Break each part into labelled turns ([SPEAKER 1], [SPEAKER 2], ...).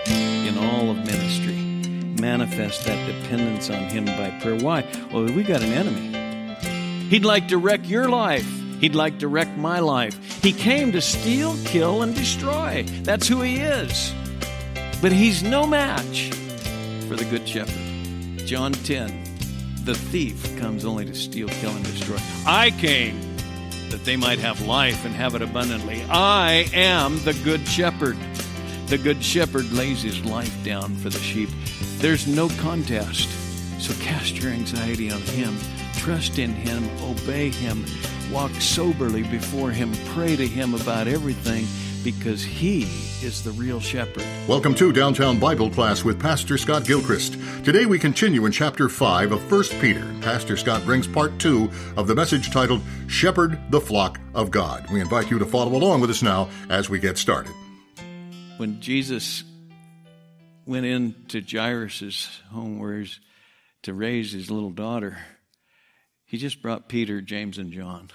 [SPEAKER 1] in all of ministry. Manifest that dependence on Him by prayer. Why? Well, we got an enemy. He'd like to wreck your life. He'd like to wreck my life. He came to steal, kill, and destroy. That's who he is. But he's no match for the Good Shepherd. John 10, the thief comes only to steal, kill, and destroy. I came that they might have life and have it abundantly. I am the Good Shepherd. The Good Shepherd lays his life down for the sheep. There's no contest. So cast your anxiety on Him. Trust in Him. Obey Him. Walk soberly before Him. Pray to Him about everything, because He is the real shepherd.
[SPEAKER 2] Welcome to Downtown Bible Class with Pastor Scott Gilchrist. Today we continue in chapter 5 of 1 Peter. Pastor Scott brings part 2 of the message titled, Shepherd the Flock of God. We invite you to follow along with us now as we get started.
[SPEAKER 1] When Jesus went into Jairus' home where he's to raise his little daughter, he just brought Peter, James, and John.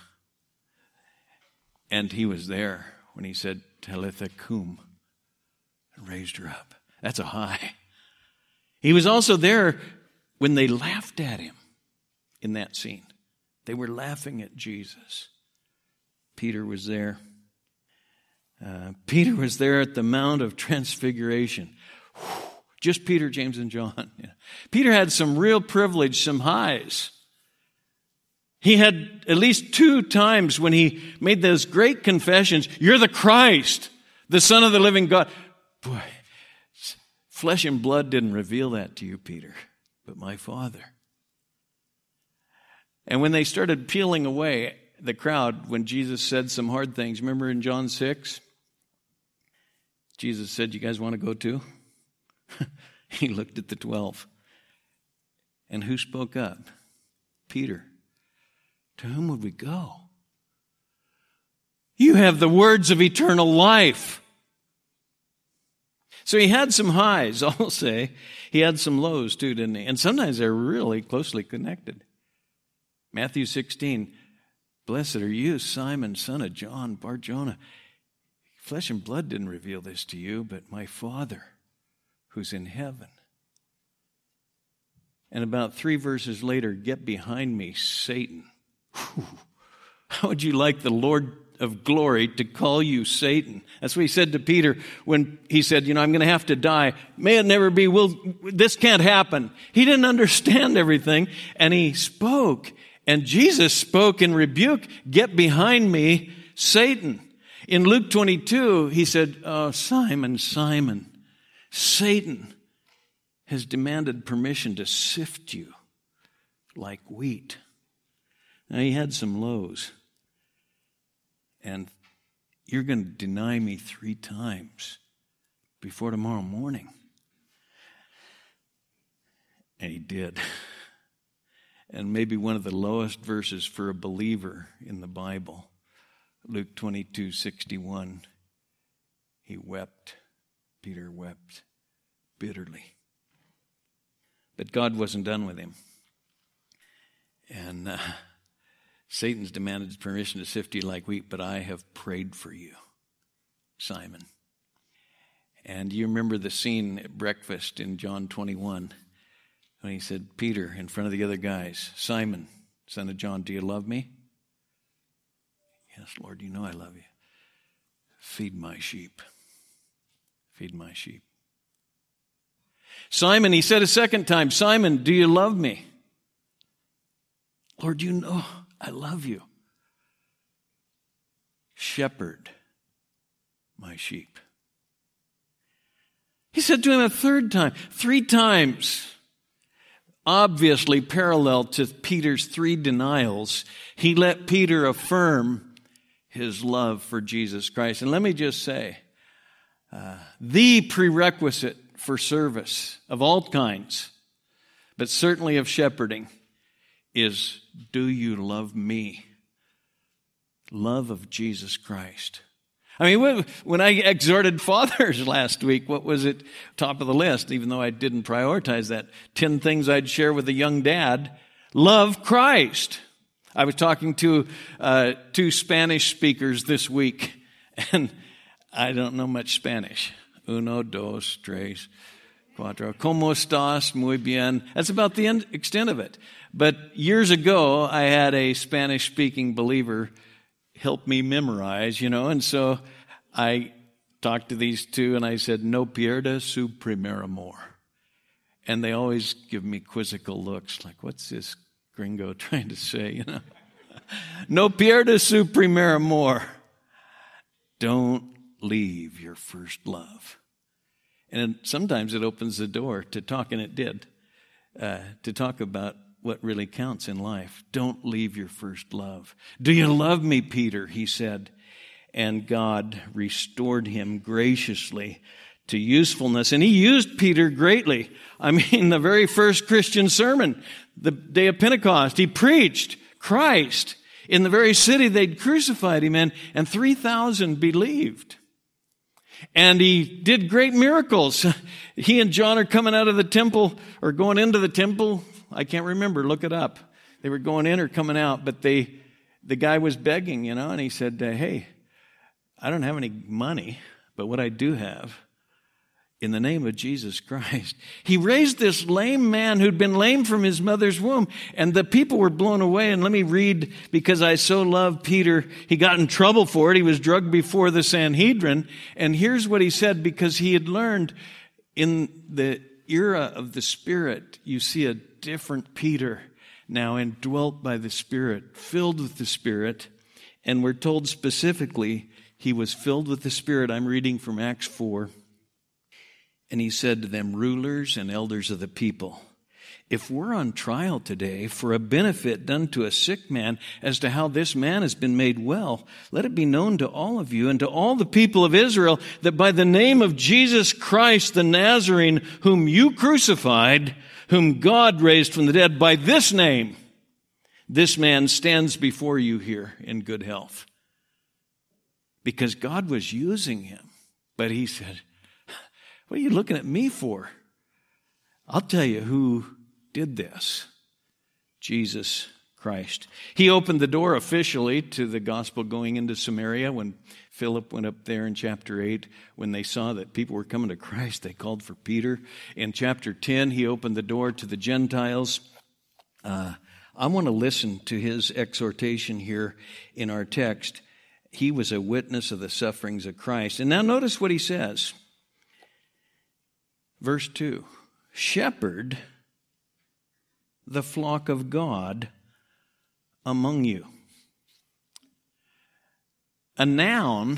[SPEAKER 1] And he was there when he said, Talitha cum, and raised her up. That's a high. He was also there when they laughed at him in that scene. They were laughing at Jesus. Peter was there. Peter was there at the Mount of Transfiguration. Just Peter, James, and John. Yeah. Peter had some real privilege, some highs. He had at least 2 times when he made those great confessions, you're the Christ, the Son of the living God. Boy, flesh and blood didn't reveal that to you, Peter, but my Father. And when they started peeling away, the crowd, when Jesus said some hard things, remember in John 6? Jesus said, you guys want to go too? He looked at the 12. And who spoke up? Peter. To whom would we go? You have the words of eternal life. So he had some highs, I'll say. He had some lows too, didn't he? And sometimes they're really closely connected. Matthew 16, blessed are you, Simon, son of John, Bar-Jonah. Flesh and blood didn't reveal this to you, but my Father who's in heaven. And about 3 verses later, get behind me, Satan. Whew. How would you like the Lord of glory to call you Satan? That's what he said to Peter when he said, I'm going to have to die. May it never be. This can't happen. He didn't understand everything, and he spoke. And Jesus spoke in rebuke, get behind me, Satan. In Luke 22, he said, oh, Simon, Simon, Satan has demanded permission to sift you like wheat. Now, he had some lows. And you're going to deny me 3 times before tomorrow morning. And he did. And maybe one of the lowest verses for a believer in the Bible, Luke 22:61, he wept. Peter wept bitterly. But God wasn't done with him. And Satan's demanded permission to sift you like wheat, but I have prayed for you, Simon. And you remember the scene at breakfast in John 21 when he said, Peter, in front of the other guys, Simon, son of John, do you love me? Yes, Lord, you know I love you. Feed my sheep. Feed my sheep. Simon, he said a second time, Simon, do you love me? Lord, you know I love you. Shepherd my sheep. He said to him a third time, 3 times. Obviously parallel to Peter's 3 denials, he let Peter affirm his love for Jesus Christ. And let me just say, the prerequisite for service of all kinds, but certainly of shepherding, is, do you love me? Love of Jesus Christ. I mean, when I exhorted fathers last week, what was it? Top of the list, even though I didn't prioritize that. 10 things I'd share with a young dad. Love Christ. I was talking to 2 Spanish speakers this week, and I don't know much Spanish. Uno, dos, tres, cuatro. ¿Cómo estás? Muy bien. That's about the extent of it. But years ago, I had a Spanish-speaking believer help me memorize, and so I talked to these two, and I said, no pierda su primer amor. And they always give me quizzical looks, like, what's this gringo trying to say, No pierda su primer amor. Don't leave your first love. And sometimes it opens the door to talk, and it did, to talk about what really counts in life. Don't leave your first love. Do you love me, Peter? He said. And God restored him graciously to usefulness. And he used Peter greatly. I mean, the very first Christian sermon, the day of Pentecost, he preached Christ in the very city they'd crucified him in, and 3,000 believed. And he did great miracles. He and John are coming out of the temple, or going into the temple. I can't remember. Look it up. They were going in or coming out, but the guy was begging, and he said, hey, I don't have any money, but what I do have, in the name of Jesus Christ. He raised this lame man who'd been lame from his mother's womb, and the people were blown away. And let me read, because I so love Peter. He got in trouble for it. He was drugged before the Sanhedrin. And here's what he said, because he had learned in the era of the Spirit, you see a different Peter now, indwelt by the Spirit, filled with the Spirit. And we're told specifically he was filled with the Spirit. I'm reading from Acts 4. And he said to them, rulers and elders of the people, if we're on trial today for a benefit done to a sick man as to how this man has been made well, let it be known to all of you and to all the people of Israel that by the name of Jesus Christ the Nazarene, whom you crucified, whom God raised from the dead, by this name, this man stands before you here in good health. Because God was using him. But he said, what are you looking at me for? I'll tell you who did this. Jesus Christ. He opened the door officially to the gospel going into Samaria when Philip went up there in chapter 8. When they saw that people were coming to Christ, they called for Peter. In chapter 10, he opened the door to the Gentiles. I want to listen to his exhortation here in our text. He was a witness of the sufferings of Christ. And now notice what he says. Verse 2, shepherd the flock of God among you. A noun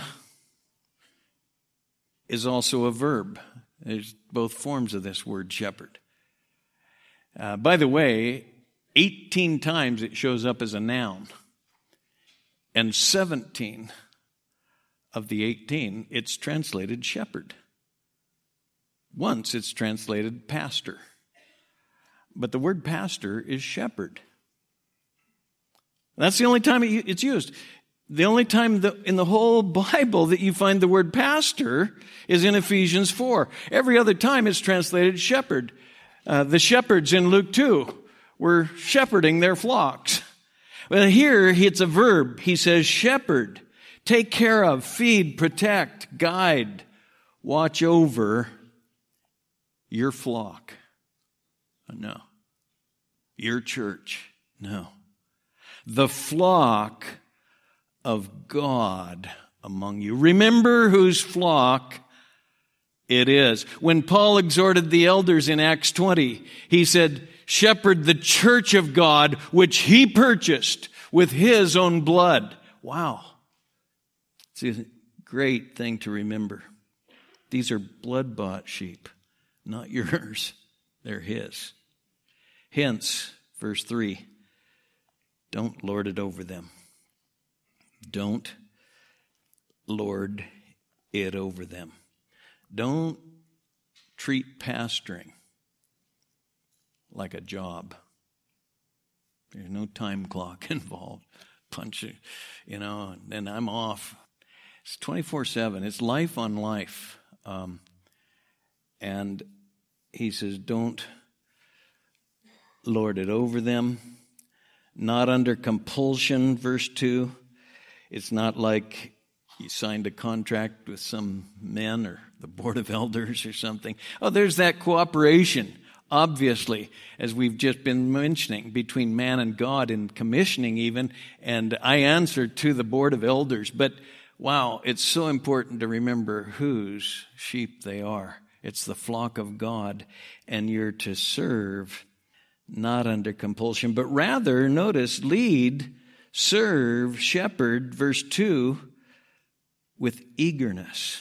[SPEAKER 1] is also a verb. There's both forms of this word shepherd. By the way, 18 times it shows up as a noun. And 17 of the 18, it's translated shepherd. Once it's translated pastor. But the word pastor is shepherd. That's the only time it's used. The only time in the whole Bible that you find the word pastor is in Ephesians 4. Every other time it's translated shepherd. The shepherds in Luke 2 were shepherding their flocks. Well, here it's a verb. He says shepherd, take care of, feed, protect, guide, watch over your flock. No. Your church. No. The flock of God among you. Remember whose flock it is. When Paul exhorted the elders in Acts 20, he said, shepherd the church of God, which he purchased with his own blood. Wow. It's a great thing to remember. These are blood-bought sheep. Not yours, they're his. Hence, verse 3, don't lord it over them. Don't lord it over them. Don't treat pastoring like a job. There's no time clock involved. Punch it, and I'm off. It's 24/7. It's life on life. And he says, don't lord it over them. Not under compulsion, verse 2. It's not like You signed a contract with some men or the board of elders or something. Oh, there's that cooperation, obviously, as we've just been mentioning, between man and God in commissioning even. And I answer to the board of elders. But wow, it's so important to remember whose sheep they are. It's the flock of God, and you're to serve not under compulsion, but rather, notice, lead, serve, shepherd, verse 2, with eagerness.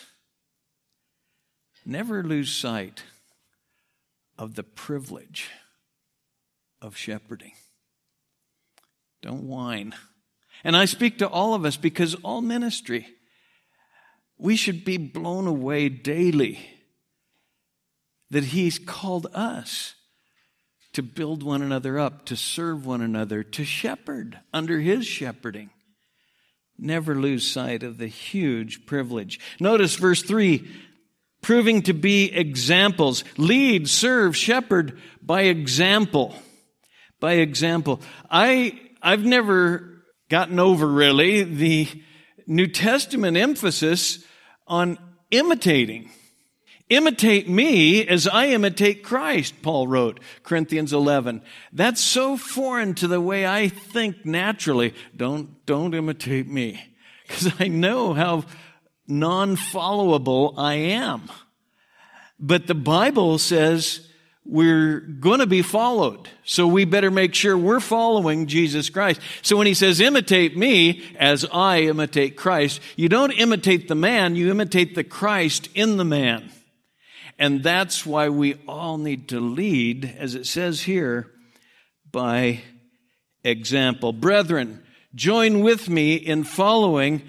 [SPEAKER 1] Never lose sight of the privilege of shepherding. Don't whine. And I speak to all of us because all ministry, we should be blown away daily that He's called us to build one another up, to serve one another, to shepherd under His shepherding. Never lose sight of the huge privilege. Notice verse 3, proving to be examples. Lead, serve, shepherd by example. By example. I've never gotten over really the New Testament emphasis on imitating. Imitate me as I imitate Christ, Paul wrote, Corinthians 11. That's so foreign to the way I think naturally. Don't imitate me, because I know how non-followable I am. But the Bible says we're going to be followed, so we better make sure we're following Jesus Christ. So when he says, imitate me as I imitate Christ, you don't imitate the man, you imitate the Christ in the man. And that's why we all need to lead, as it says here, by example. Brethren, join with me in following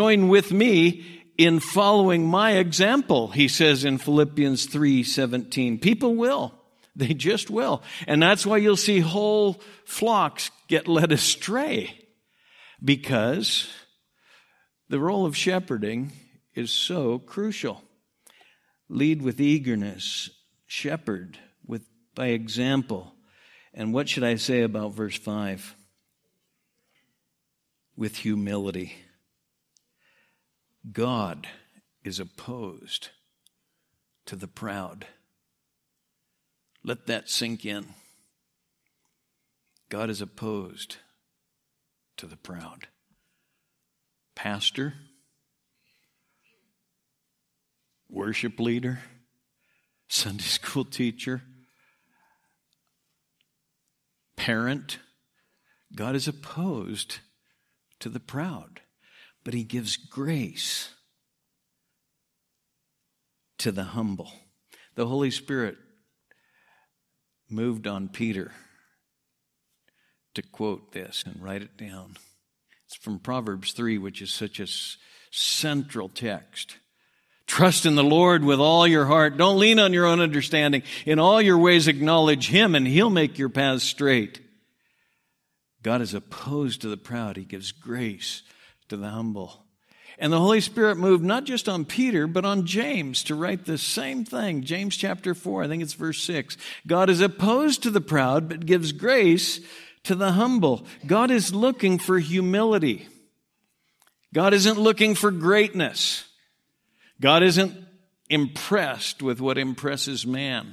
[SPEAKER 1] my example, he says in Philippians 3:17. People will. They just will. And that's why you'll see whole flocks get led astray, because the role of shepherding is so crucial. Lead with eagerness, shepherd by example. And what should I say about verse 5? With humility. God is opposed to the proud. Let that sink in. God is opposed to the proud. Pastor, worship leader, Sunday school teacher, parent, God is opposed to the proud, but he gives grace to the humble. The Holy Spirit moved on Peter to quote this and write it down. It's from Proverbs 3, which is such a central text. Trust in the Lord with all your heart. Don't lean on your own understanding. In all your ways acknowledge Him, and He'll make your paths straight. God is opposed to the proud. He gives grace to the humble. And the Holy Spirit moved not just on Peter, but on James to write the same thing. James chapter 4, I think it's verse 6. God is opposed to the proud, but gives grace to the humble. God is looking for humility. God isn't looking for greatness. God isn't impressed with what impresses man.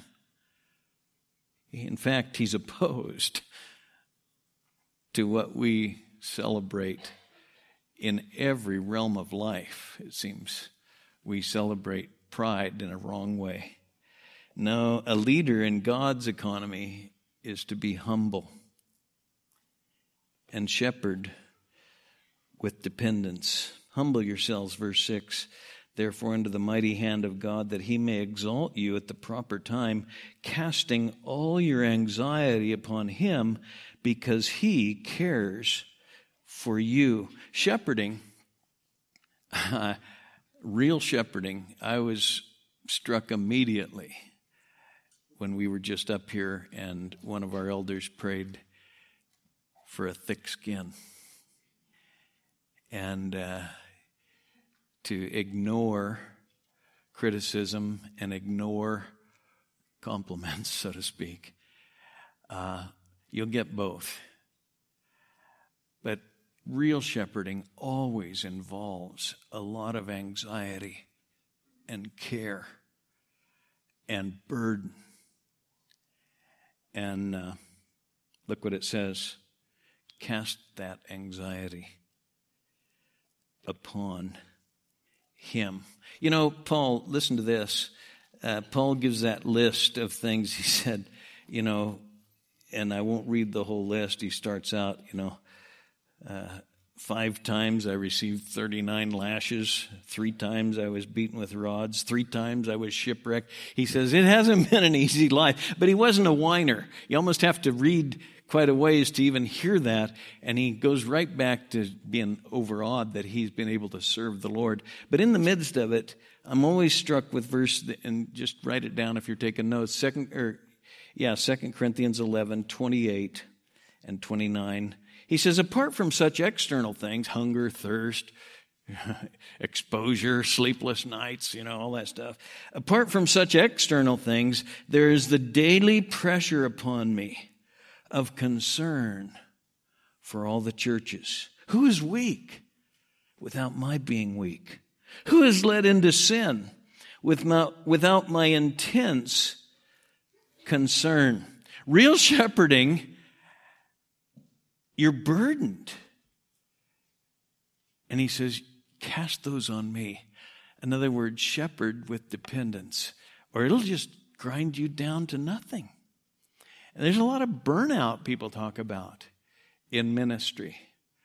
[SPEAKER 1] In fact, He's opposed to what we celebrate in every realm of life. It seems we celebrate pride in a wrong way. No, a leader in God's economy is to be humble and shepherd with dependence. Humble yourselves, verse 6. Therefore, under the mighty hand of God, that He may exalt you at the proper time, casting all your anxiety upon Him, because He cares for you. Shepherding, real shepherding, I was struck immediately when we were just up here and one of our elders prayed for a thick skin. And to ignore criticism and ignore compliments, so to speak, you'll get both. But real shepherding always involves a lot of anxiety and care and burden. And look what it says. Cast that anxiety upon him. You know, Paul, listen to this. Paul gives that list of things. He said, you know, and I won't read the whole list. He starts out, 5 times I received 39 lashes. 3 times I was beaten with rods. 3 times I was shipwrecked. He says it hasn't been an easy life, but he wasn't a whiner. You almost have to read quite a ways to even hear that. And he goes right back to being overawed that he's been able to serve the Lord. But in the midst of it, I'm always struck with verse, and just write it down if you're taking notes. 2 Corinthians 11, 28 and 29. He says, apart from such external things, hunger, thirst, exposure, sleepless nights, all that stuff. Apart from such external things, there is the daily pressure upon me of concern for all the churches. Who is weak without my being weak? Who is led into sin without my intense concern? Real shepherding, you're burdened. And he says, cast those on me. In other words, shepherd with dependence, or it'll just grind you down to nothing. And there's a lot of burnout people talk about in ministry.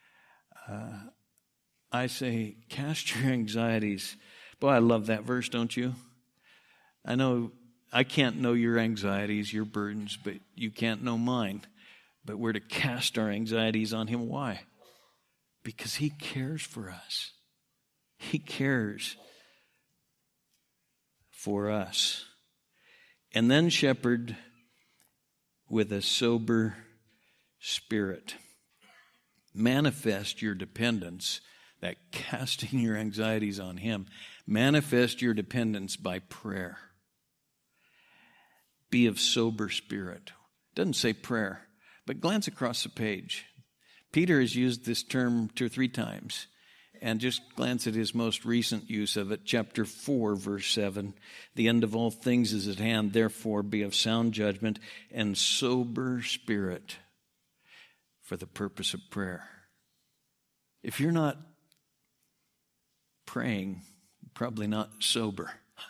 [SPEAKER 1] I say, cast your anxieties. Boy, I love that verse, don't you? I know I can't know your anxieties, your burdens, but you can't know mine. But we're to cast our anxieties on him. Why? Because he cares for us. He cares for us. And then shepherd with a sober spirit. Manifest your dependence, that casting your anxieties on him. Manifest your dependence by prayer. Be of sober spirit. Doesn't say prayer, but glance across the page. Peter has used this term 2 or 3 times. And just glance at his most recent use of it. Chapter 4, verse 7. The end of all things is at hand. Therefore, be of sound judgment and sober spirit for the purpose of prayer. If you're not praying, you're probably not sober.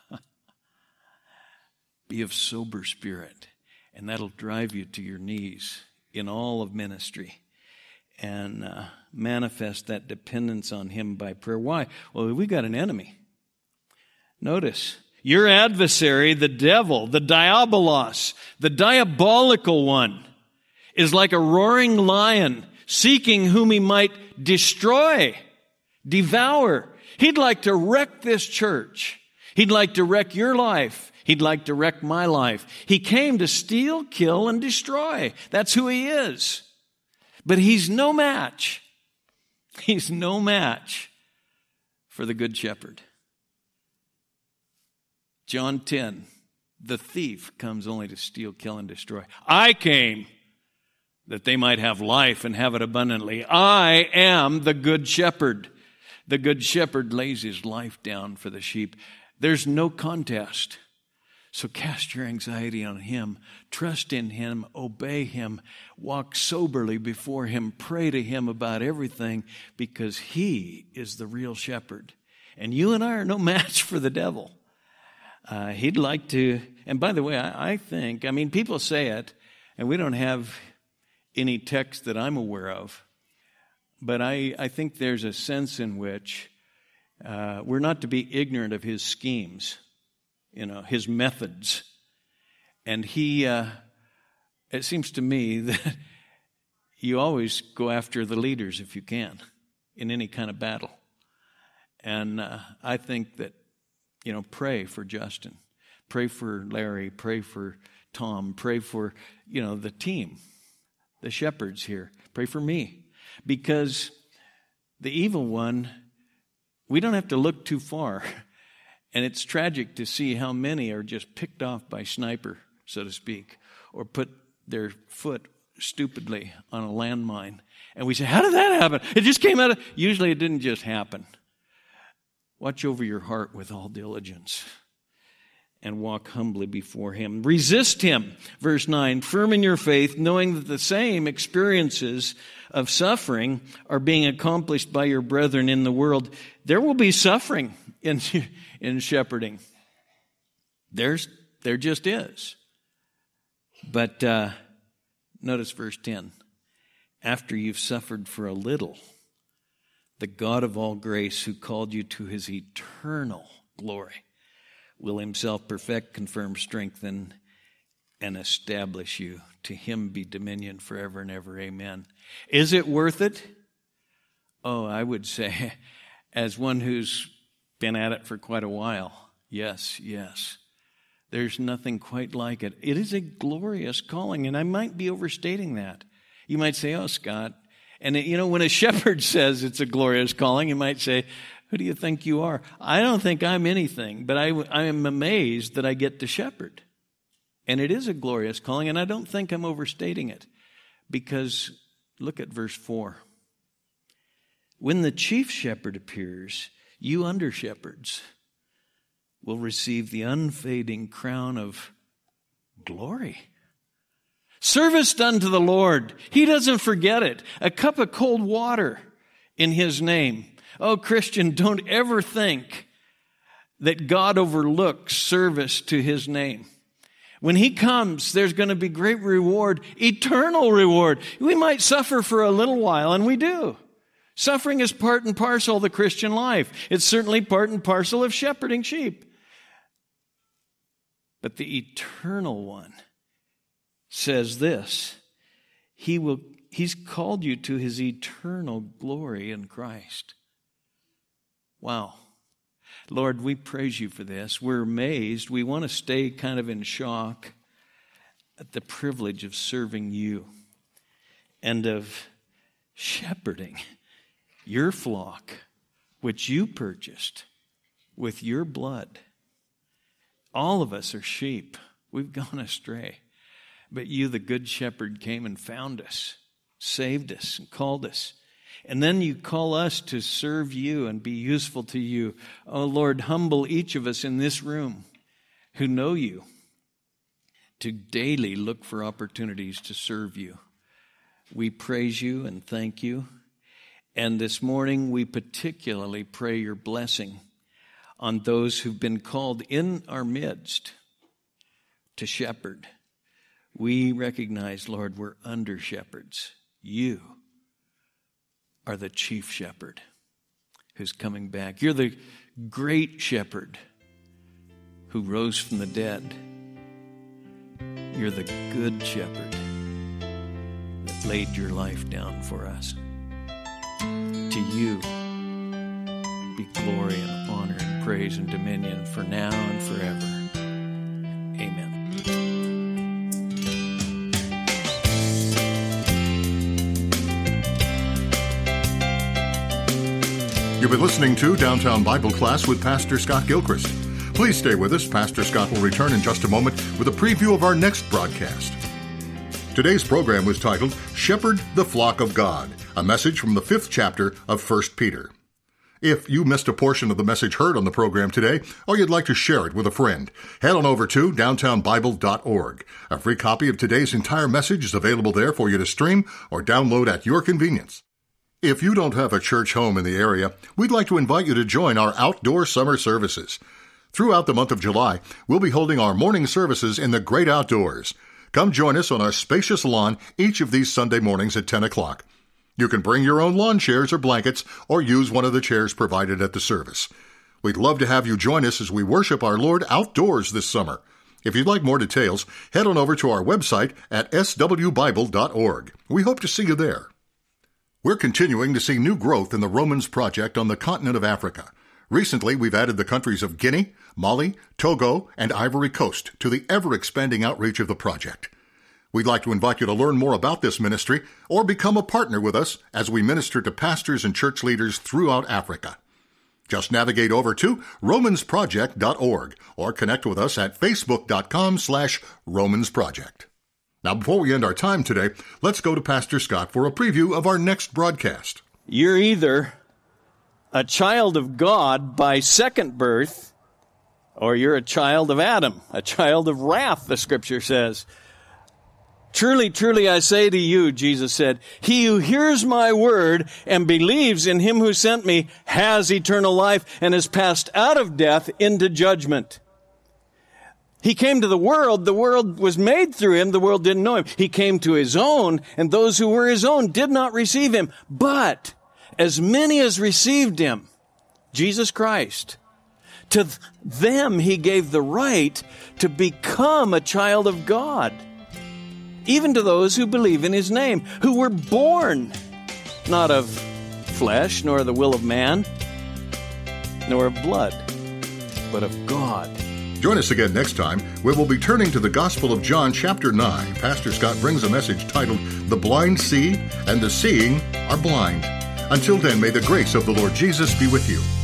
[SPEAKER 1] Be of sober spirit. And that'll drive you to your knees in all of ministry. And manifest that dependence on him by prayer. Why? Well, we got an enemy. Notice, your adversary, the devil, the diabolos, the diabolical one, is like a roaring lion seeking whom he might destroy, devour. He'd like to wreck this church. He'd like to wreck your life. He'd like to wreck my life. He came to steal, kill, and destroy. That's who he is. But he's no match. He's no match for the Good Shepherd. John 10, the thief comes only to steal, kill, and destroy. I came that they might have life and have it abundantly. I am the Good Shepherd. The Good Shepherd lays his life down for the sheep. There's no contest. So cast your anxiety on him, trust in him, obey him, walk soberly before him, pray to him about everything, because he is the real shepherd. And you and I are no match for the devil. He'd like to, and by the way, I think, people say it, and we don't have any text that I'm aware of, but I think there's a sense in which we're not to be ignorant of his schemes. His methods. And it seems to me that you always go after the leaders if you can in any kind of battle. And I think that, pray for Justin, pray for Larry, pray for Tom, pray for, the team, the shepherds here, pray for me. Because the evil one, we don't have to look too far. And it's tragic to see how many are just picked off by sniper, so to speak, or put their foot stupidly on a landmine. And we say, how did that happen? It just came out of... Usually it didn't just happen. Watch over your heart with all diligence and walk humbly before him. Resist him, verse 9, firm in your faith, knowing that the same experiences of suffering are being accomplished by your brethren in the world. There will be suffering in shepherding. There just is. But notice verse 10. After you've suffered for a little, the God of all grace, who called you to his eternal glory, will himself perfect, confirm, strengthen, and establish you. To him be dominion forever and ever. Amen. Is it worth it? Oh, I would say, as one who's been at it for quite a while, yes. There's nothing quite like it. It is a glorious calling, and I might be overstating that. You might say, oh, Scott. And, when a shepherd says it's a glorious calling, you might say, who do you think you are? I don't think I'm anything, but I am amazed that I get to shepherd. And it is a glorious calling, and I don't think I'm overstating it. Because look at verse 4. When the chief shepherd appears, you under shepherds will receive the unfading crown of glory. Service done to the Lord. He doesn't forget it. A cup of cold water in his name. Oh, Christian, don't ever think that God overlooks service to his name. When he comes, there's going to be great reward, eternal reward. We might suffer for a little while, and we do. Suffering is part and parcel of the Christian life. It's certainly part and parcel of shepherding sheep. But the eternal one says this, he's called you to his eternal glory in Christ. Wow. Lord, we praise you for this. We're amazed. We want to stay kind of in shock at the privilege of serving you and of shepherding your flock, which you purchased with your blood. All of us are sheep. We've gone astray. But you, the good shepherd, came and found us, saved us, and called us. And then you call us to serve you and be useful to you. Oh, Lord, humble each of us in this room who know you to daily look for opportunities to serve you. We praise you and thank you. And this morning we particularly pray your blessing on those who've been called in our midst to shepherd. We recognize, Lord, we're under shepherds. You are the chief shepherd who's coming back. You're the great shepherd who rose from the dead. You're the good shepherd that laid your life down for us. To you be glory and honor and praise and dominion for now and forever. Amen.
[SPEAKER 2] You've been listening to Downtown Bible Class with Pastor Scott Gilchrist. Please stay with us. Pastor Scott will return in just a moment with a preview of our next broadcast. Today's program was titled, Shepherd the Flock of God, a message from the 5th chapter of 1 Peter. If you missed a portion of the message heard on the program today, or you'd like to share it with a friend, head on over to downtownbible.org. A free copy of today's entire message is available there for you to stream or download at your convenience. If you don't have a church home in the area, we'd like to invite you to join our outdoor summer services. Throughout the month of July, we'll be holding our morning services in the great outdoors. Come join us on our spacious lawn each of these Sunday mornings at 10 o'clock. You can bring your own lawn chairs or blankets or use one of the chairs provided at the service. We'd love to have you join us as we worship our Lord outdoors this summer. If you'd like more details, head on over to our website at swbible.org. We hope to see you there. We're continuing to see new growth in the Romans Project on the continent of Africa. Recently, we've added the countries of Guinea, Mali, Togo, and Ivory Coast to the ever-expanding outreach of the project. We'd like to invite you to learn more about this ministry or become a partner with us as we minister to pastors and church leaders throughout Africa. Just navigate over to romansproject.org or connect with us at facebook.com/romansproject. Now, before we end our time today, let's go to Pastor Scott for a preview of our next broadcast.
[SPEAKER 1] You're either a child of God by second birth, or you're a child of Adam, a child of wrath, the Scripture says. Truly, truly, I say to you, Jesus said, he who hears my word and believes in him who sent me has eternal life and has passed out of death into judgment. He came to the world was made through him, the world didn't know him. He came to his own, and those who were his own did not receive him. But as many as received him, Jesus Christ, to them he gave the right to become a child of God, even to those who believe in his name, who were born not of flesh, nor the will of man, nor of blood, but of God.
[SPEAKER 2] Join us again next time, where we'll be turning to the Gospel of John chapter 9. Pastor Scott brings a message titled, The Blind See, and the Seeing Are Blind. Until then, may the grace of the Lord Jesus be with you.